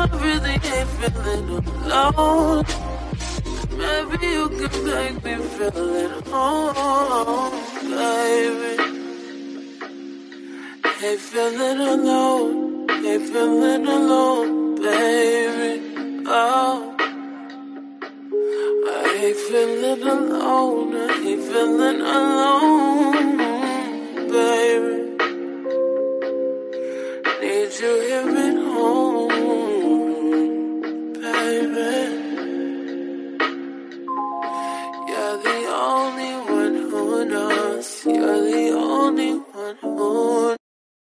really ain't feeling alone. Maybe you can make me feel at home, baby. Ain't feeling alone, ain't feeling alone, baby. Oh, I ain't feeling alone, I ain't feeling alone, baby. Need you here.